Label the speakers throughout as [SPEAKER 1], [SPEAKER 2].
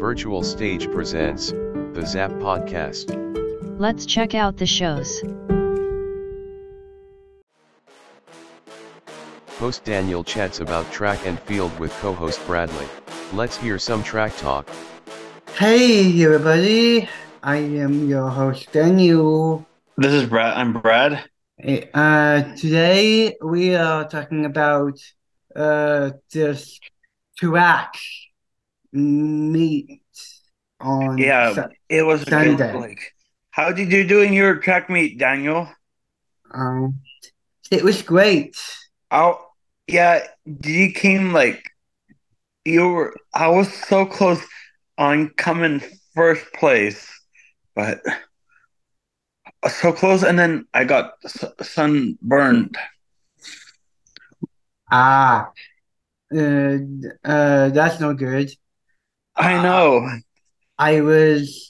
[SPEAKER 1] Virtual Stage presents the Zap Podcast.
[SPEAKER 2] Let's check out the shows.
[SPEAKER 1] Host Daniel chats about track and field with co-host Bradley. Let's hear some track talk.
[SPEAKER 3] Hey everybody, I am your host Daniel.
[SPEAKER 4] This is Brad. I'm Brad.
[SPEAKER 3] Today we are talking about this track meet on
[SPEAKER 4] It was
[SPEAKER 3] Sunday.
[SPEAKER 4] good. How did you do in your track meet, Daniel?
[SPEAKER 3] It was great.
[SPEAKER 4] Oh, yeah. You came I was so close on coming first place, but so close, and then I got sunburned.
[SPEAKER 3] That's no good.
[SPEAKER 4] I know.
[SPEAKER 3] I was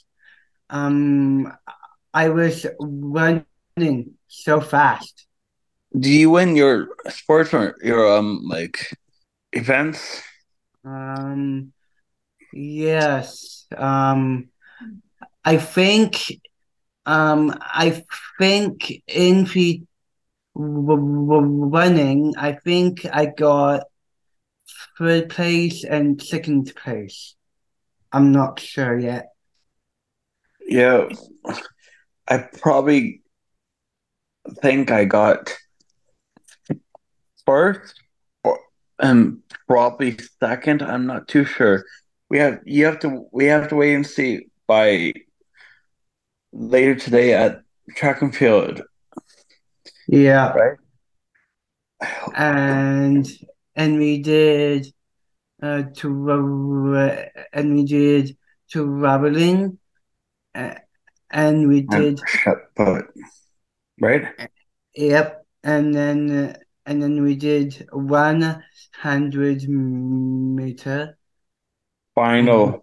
[SPEAKER 3] running so fast.
[SPEAKER 4] Do you win your sports or your events?
[SPEAKER 3] Yes. I think in the running, I think I got third place and second place. I'm not sure yet.
[SPEAKER 4] Yeah, I probably think I got first or probably second. I'm not too sure. We have to wait and see by later today at track and field.
[SPEAKER 3] Yeah.
[SPEAKER 4] Right.
[SPEAKER 3] And we did traveling, and we did
[SPEAKER 4] shot put, right?
[SPEAKER 3] Yep, and then we did 100-meter
[SPEAKER 4] final,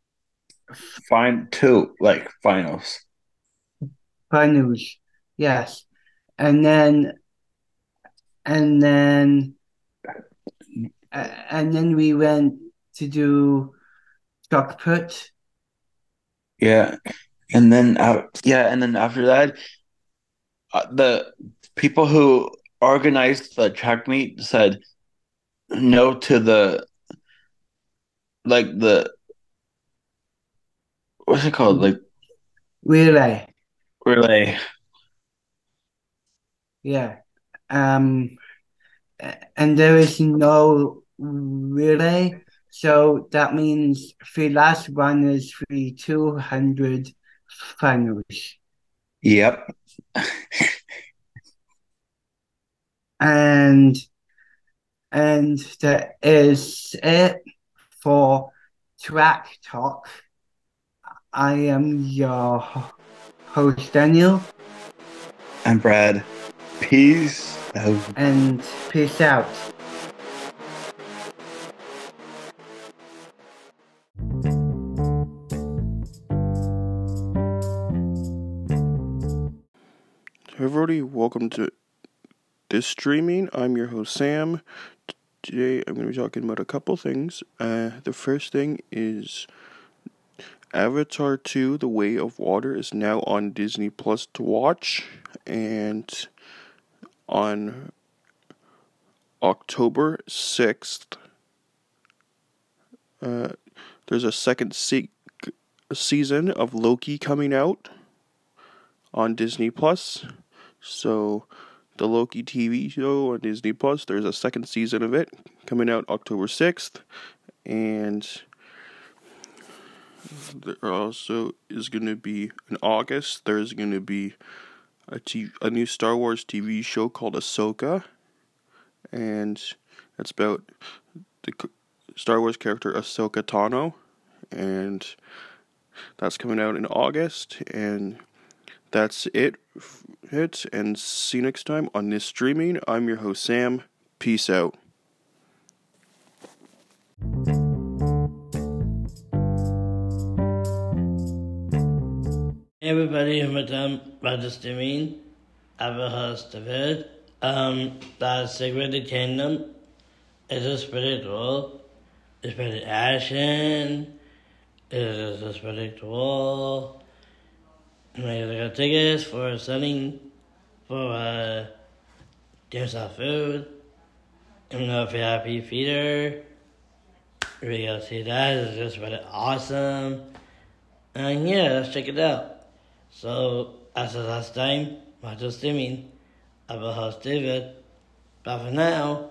[SPEAKER 4] finals.
[SPEAKER 3] finals. Yes, and then we went to do shot put.
[SPEAKER 4] Yeah, and then after that, the people who organized the track meet said no to the what's it called,
[SPEAKER 3] relay. Yeah, and there is no relay, so that means the last one is the 200 finals.
[SPEAKER 4] Yep.
[SPEAKER 3] And that is it for Track Talk. I am your host Daniel.
[SPEAKER 4] I'm Brad. Peace out.
[SPEAKER 3] And peace out.
[SPEAKER 5] Hey everybody, welcome to this streaming. I'm your host Sam. Today I'm going to be talking about a couple things. The first thing is Avatar 2: The Way of Water is now on Disney Plus to watch, and on October 6th there's a second season of Loki coming out on Disney Plus. So the Loki TV show on Disney Plus, there's a second season of it coming out October 6th, and there also is going to be in August, there's going to be a new Star Wars TV show called Ahsoka, and it's about the Star Wars character Ahsoka Tano, and that's coming out in August. And that's it, and see you next time on this streaming. I'm your host Sam. Peace out.
[SPEAKER 6] Hey everybody, I'm Roger Streaming. I'm a host of it. The Secret Kingdom is just pretty cool. It's pretty action. It's just really cool. We got tickets for selling for Dim Sum Food. And the VIP feeder. We go see that. It's just really awesome. And yeah, let's check it out. So, as the last time, Michael Stimming, I will host David. Bye for now.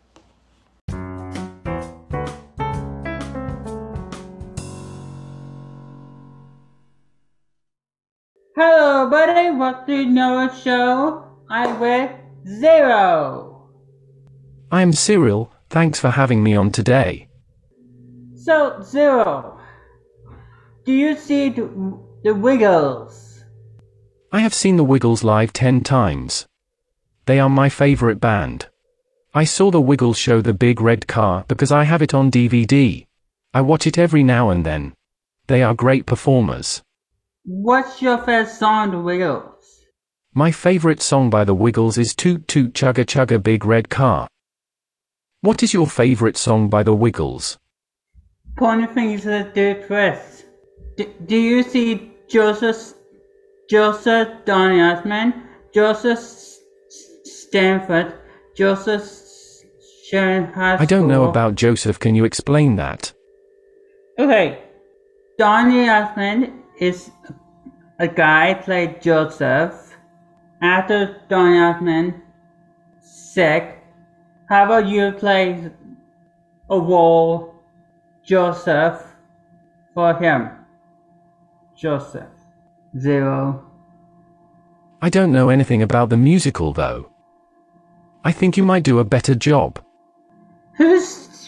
[SPEAKER 7] Hello, buddy. What's the new show? I'm with Zero.
[SPEAKER 8] I'm Cyril, thanks for having me on today.
[SPEAKER 7] So, Zero, do you see the Wiggles?
[SPEAKER 8] I have seen the Wiggles live 10 times. They are my favorite band. I saw the Wiggles show The Big Red Car because I have it on DVD. I watch it every now and then. They are great performers.
[SPEAKER 7] What's your favorite song, the Wiggles?
[SPEAKER 8] My favorite song by the Wiggles is Toot Toot Chugga Chugga Big Red Car. What is your favorite song by the Wiggles?
[SPEAKER 7] Pointing fingers at the twist. Do you see Joseph Donny Osmond, Joseph Stanford, Joseph Sharon High School?
[SPEAKER 8] I don't know about Joseph, can you explain that?
[SPEAKER 7] Okay, Donny Osmond is a guy played Joseph. After Donny Osmond sick, how about you play a role Joseph for him? Joseph. Zero.
[SPEAKER 8] I don't know anything about the musical though. I think you might do a better job.
[SPEAKER 7] What's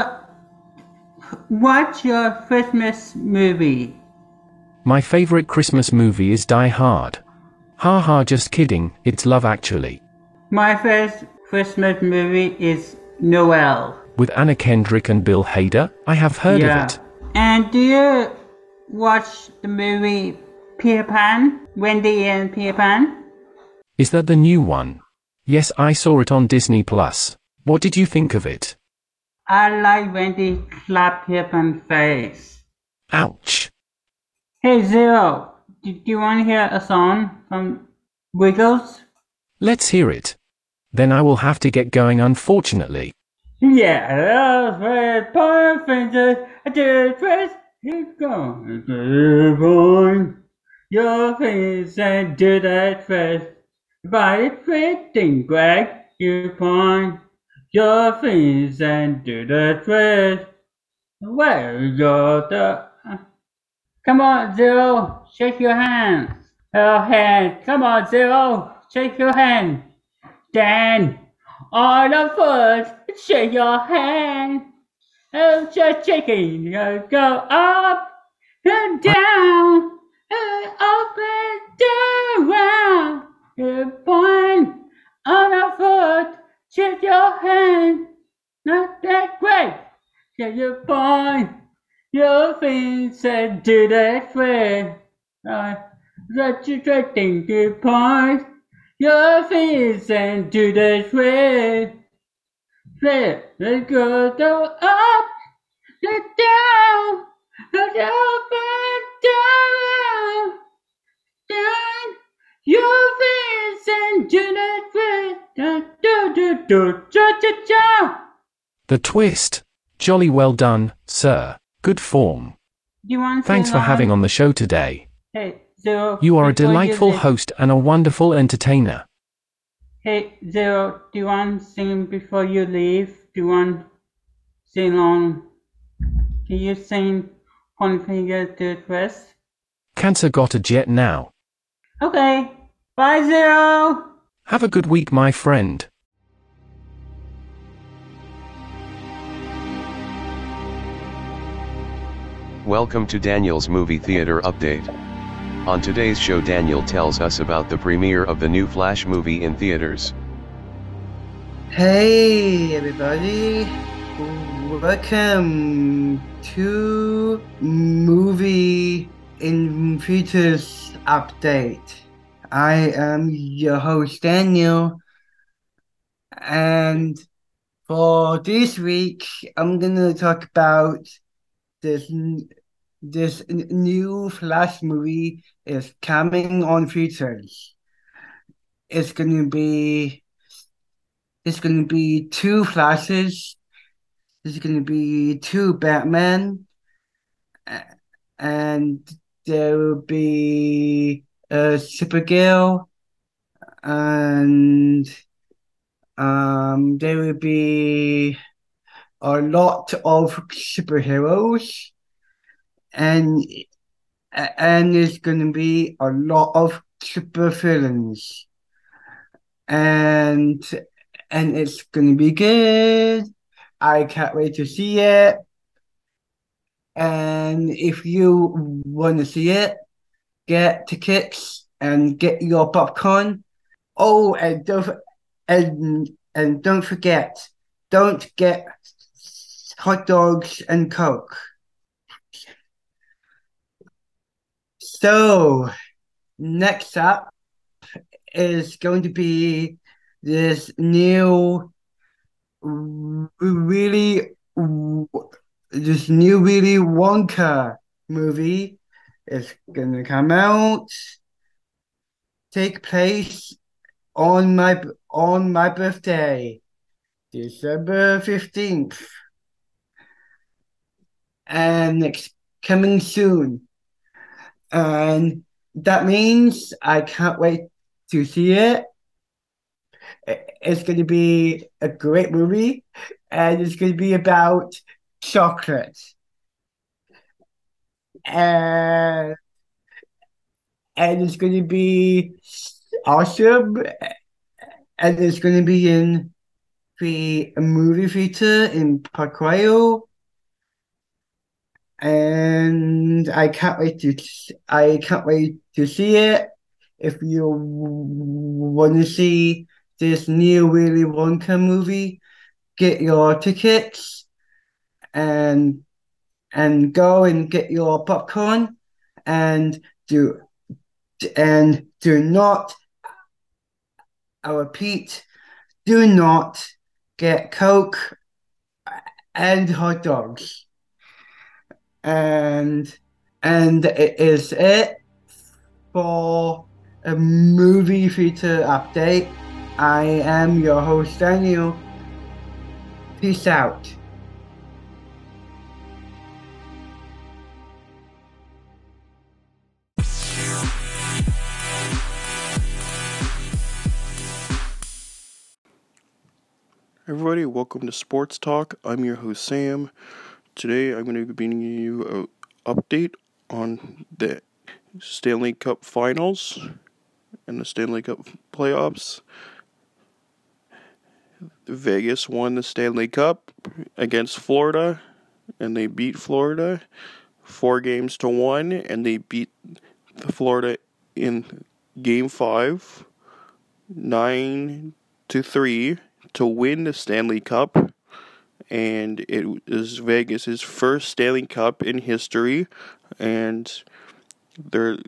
[SPEAKER 7] your Christmas movie?
[SPEAKER 8] My favorite Christmas movie is Die Hard. Ha ha, just kidding, it's Love Actually.
[SPEAKER 7] My first Christmas movie is Noel.
[SPEAKER 8] With Anna Kendrick and Bill Hader? I have heard of it.
[SPEAKER 7] And do you watch the movie Peter Pan? Wendy and Peter Pan?
[SPEAKER 8] Is that the new one? Yes, I saw it on Disney+. What did you think of it?
[SPEAKER 7] I like Wendy slapped Peter Pan's face.
[SPEAKER 8] Ouch.
[SPEAKER 7] Hey Zero, do you want to hear a song from Wiggles?
[SPEAKER 8] Let's hear it. Then I will have to get going, unfortunately.
[SPEAKER 7] Yeah, that's right. Point finger at the twist. Keep going to the point. Your face and do that twist. By twisting, Greg, you point your face and do the twist. Where you go? Come on, Zero, shake your hand. Your hand. Come on, Zero, shake your hand. Dan, on the foot, shake your hand. Oh, just shaking, you go up and down, and up and down. You point on the foot, shake your hand. Not that great. Shake your point. Your face and do that way. That's your thing to point. Your face and do that way. Let's go up, and down, and up and down. Down. Your face and do that way. Cha-cha-cha.
[SPEAKER 8] The twist. Jolly well done, sir. Good form.
[SPEAKER 7] Do you want to
[SPEAKER 8] Thanks for having on the show today.
[SPEAKER 7] Hey, Zero.
[SPEAKER 8] You are a
[SPEAKER 7] before
[SPEAKER 8] delightful
[SPEAKER 7] leave-
[SPEAKER 8] host and a wonderful entertainer.
[SPEAKER 7] Hey, Zero, do you want to sing before you leave? Do you want to sing along? Can you sing One Finger to the Twist?
[SPEAKER 8] Cancer got a jet now.
[SPEAKER 7] Okay. Bye, Zero.
[SPEAKER 8] Have a good week, my friend.
[SPEAKER 1] Welcome to Daniel's Movie Theater Update. On today's show, Daniel tells us about the premiere of the new Flash movie in theaters.
[SPEAKER 3] Hey everybody, welcome to Movie in Theaters Update. I am your host Daniel, and for this week I'm gonna talk about this this new Flash movie is coming on theaters. It's gonna be it's gonna be two Flashes. There's gonna be two Batman, and there will be a Supergirl, and there will be a lot of superheroes, and there's gonna be a lot of super villains, and it's gonna be good. I can't wait to see it. And if you want to see it, get tickets and get your popcorn. Oh, and don't forget, don't get hot dogs and Coke. So next up is going to be this new really Willy Wonka movie. It's gonna come out, take place on my birthday, December 15th, and it's coming soon. And that means I can't wait to see it. It's going to be a great movie, and it's going to be about chocolate. And it's going to be awesome, and it's going to be in the movie theater in Park Royal, and I can't wait to see it. If you want to see this new Willy Wonka movie, get your tickets and go and get your popcorn, and do not, I repeat, do not get Coke and hot dogs. And it is it for a movie theater update. I am your host, Daniel. Peace out.
[SPEAKER 5] Everybody, welcome to Sports Talk. I'm your host, Sam. Today, I'm going to be bringing you an update on the Stanley Cup Finals and the Stanley Cup playoffs. Vegas won the Stanley Cup against Florida, and they beat Florida 4-1, and they beat Florida in Game 5, 9-3, to win the Stanley Cup. And it is Vegas' first Stanley Cup in history, and they're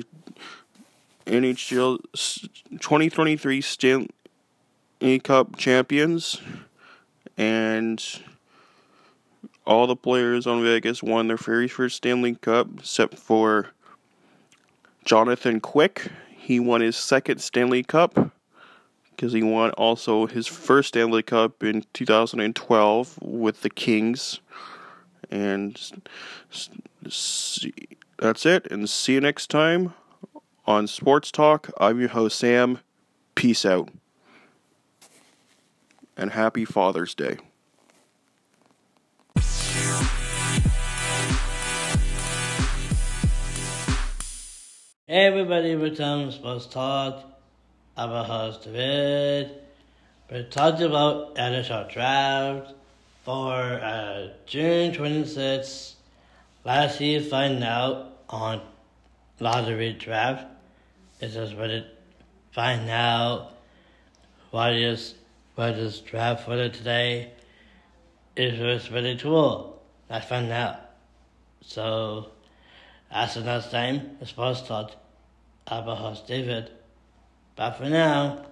[SPEAKER 5] NHL 2023 Stanley Cup champions, and all the players on Vegas won their very first Stanley Cup, except for Jonathan Quick. He won his second Stanley Cup, because he won also his first Stanley Cup in 2012 with the Kings. And that's it, and see you next time on Sports Talk. I'm your host, Sam. Peace out. And happy Father's Day.
[SPEAKER 6] Hey everybody, we're talking Sports Talk. I'm a host, David. We're talking about NHL Draft for June 26th. Last year, find out on Lottery Draft. It says find out what is draft for today. It was really cool. Let's find out. So, that's the next time. The Sports Talk. I'm a host, David. Bye for now.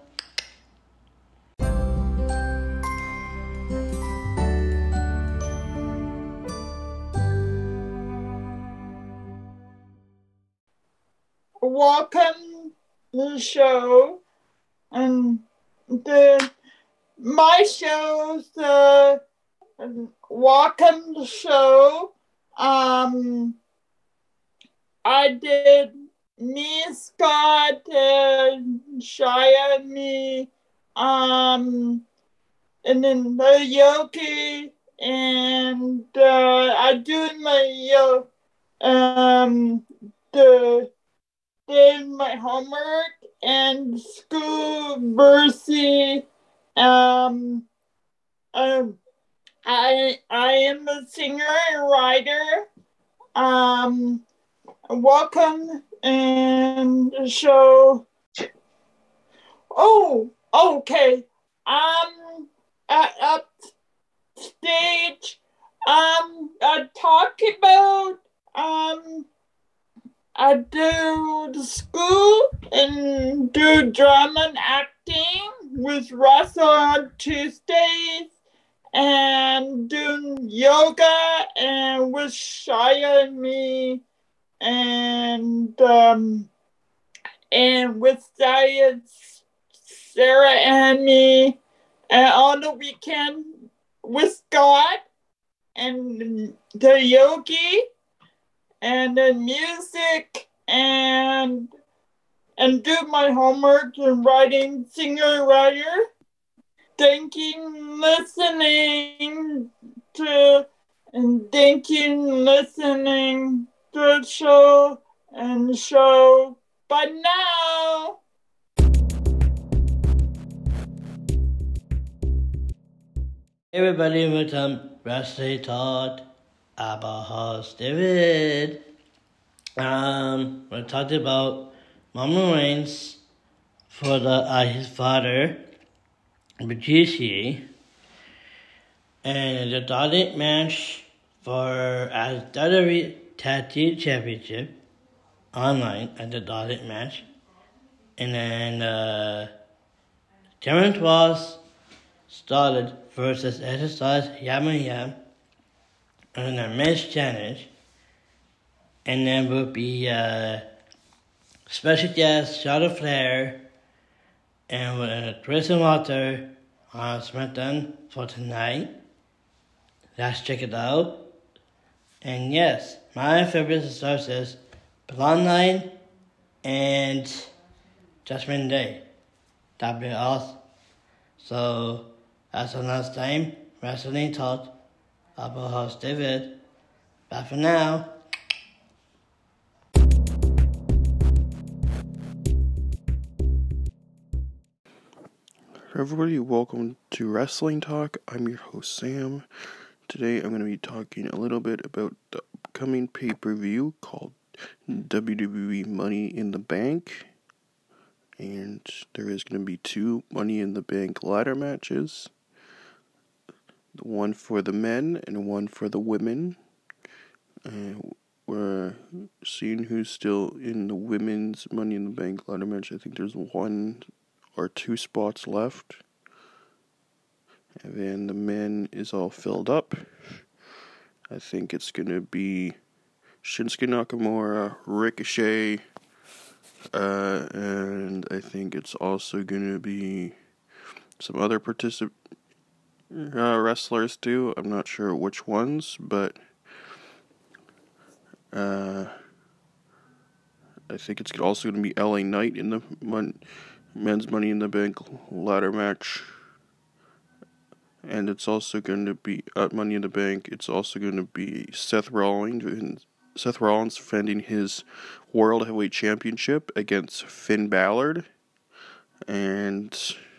[SPEAKER 9] welcome the show, and my show's the welcome the show. I did me, Scott, Shia, me, and then the Yoki, and I do my did my homework and school Bercy. I am a singer and writer. Welcome and show. Oh, okay. Up stage. Talk about I do the school and do drama and acting with Russell on Tuesdays, and do yoga and with Shia and me, and with Sarah and me, and on the weekend with Scott and the yogi and the music and do my homework and writing, singer-writer. Thank you listening to the show and the show. But now.
[SPEAKER 6] Hey everybody, welcome Wesley Todd, Abahas David. We talked about Mama Reigns for his father, Bajishi, and the Dotted match for WWE Tattoo Championship online at the Dotted match, and then Terrence Ross started versus Exercise Yama Yam and the men's challenge, and then will be special guest Charlotte Flair and Grayson Waller on SmackDown for tonight. Let's check it out. And yes, my favorite stars is Blonde Line and Judgment Day. That'd be awesome. So, as the last time, Wrestling Talk, Abba host David. Bye for now.
[SPEAKER 5] Everybody, welcome to Wrestling Talk. I'm your host, Sam. Today I'm going to be talking a little bit about the upcoming pay-per-view called WWE Money in the Bank. And there is going to be 2 Money in the Bank ladder matches. One for the men and one for the women. We're seeing who's still in the women's Money in the Bank ladder match. I think there's 1 or 2 spots left. And then the men is all filled up. I think it's going to be Shinsuke Nakamura, Ricochet, and I think it's also going to be some other wrestlers too. I'm not sure which ones, but I think it's also going to be LA Knight in the men's Money in the Bank ladder match. And it's also going to be at Money in the Bank. It's also going to be Seth Rollins defending his World Heavyweight Championship against Finn Balor. And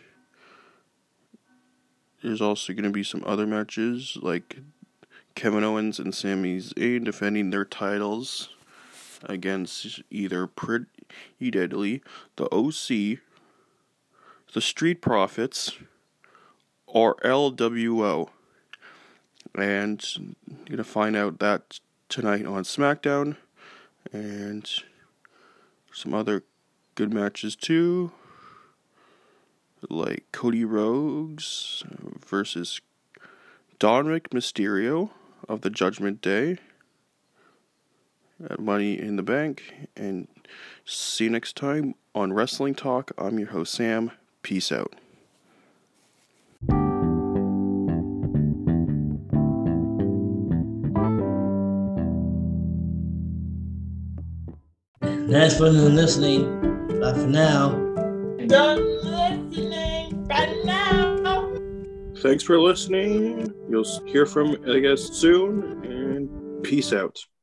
[SPEAKER 5] there's also going to be some other matches like Kevin Owens and Sami Zayn defending their titles against either Pretty Deadly, the OC, the Street Profits, or LWO. And you're going to find out that tonight on SmackDown. And some other good matches too, like Cody Rhodes versus Dominic Mysterio of the Judgment Day. at Money in the Bank. And see you next time on Wrestling Talk. I'm your host, Sam. Peace out.
[SPEAKER 6] Thanks for listening. Bye for now.
[SPEAKER 9] Done listening. Bye now.
[SPEAKER 5] Thanks for listening. You'll hear from, I guess, soon. And peace out.